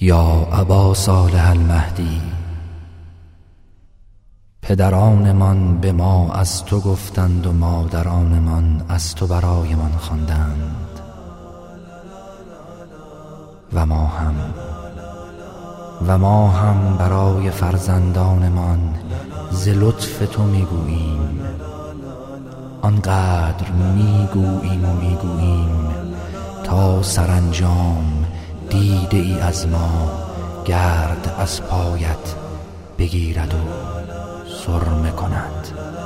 یا ابا صالح المهدی، پدرانمان به ما از تو گفتند و مادرانمان از تو برایمان خواندند و ما هم برای فرزندانمان ز لطف تو میگوییم، آنقدر میگوییم تا سرانجام دیده ای از ما گرد از پایت بگیرد و سرمه کند.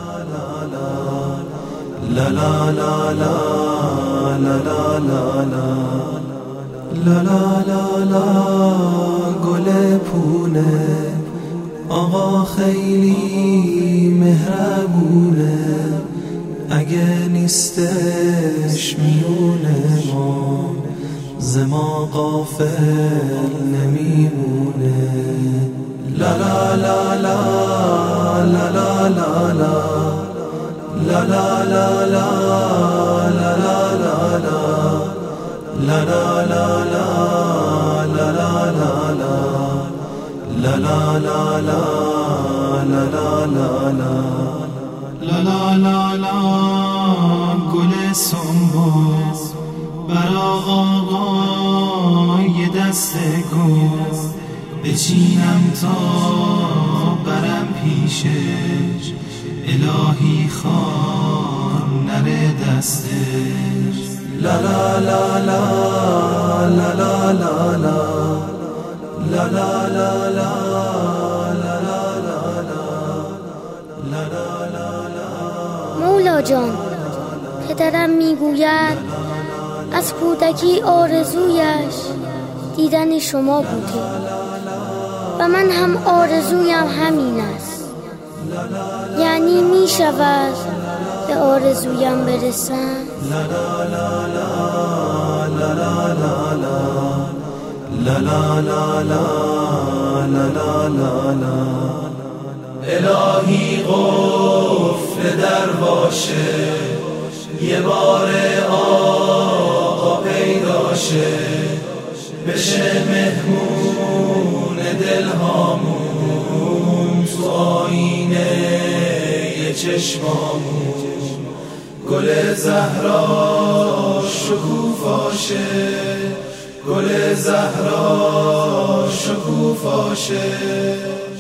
لا لا لا لا لا لا لا لا لا لا لا گل پونه آقا خیلی مهربونه، اگه نیستش میونه ما ز ما غافل نمیمونه. لا لا لا لا لا لا لا لا لا لا لا لا لا لا لا گل سنبل برا آقای دست گل بچینم تا برم پیشش، الهی خان نره دستش. لا لا لا لا لا لا لا لا لا لا لا مولا جان، پدرم میگوید از کودکی آرزویش دیدن شما بوده و من هم آرزویم همین است. یعنی می شود به آرزویم برسم؟ الهی قفل در باشه، یه بار آقا پیداشه، بشه مهمون دلهامون تو آینه یه چشمامون. گل زهرا شکوفاشه، گل زهرا شکوفاشه.